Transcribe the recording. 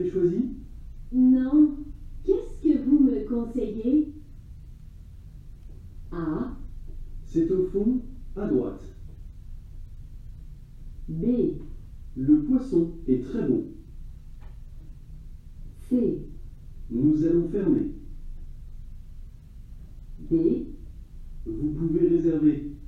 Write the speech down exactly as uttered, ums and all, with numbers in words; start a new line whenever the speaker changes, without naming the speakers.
avez choisi?
Non. Qu'est-ce que vous me conseillez? A.
C'est au fond, à droite.
B.
Le poisson est très bon.
C.
Nous allons fermer.
D.
Vous pouvez réserver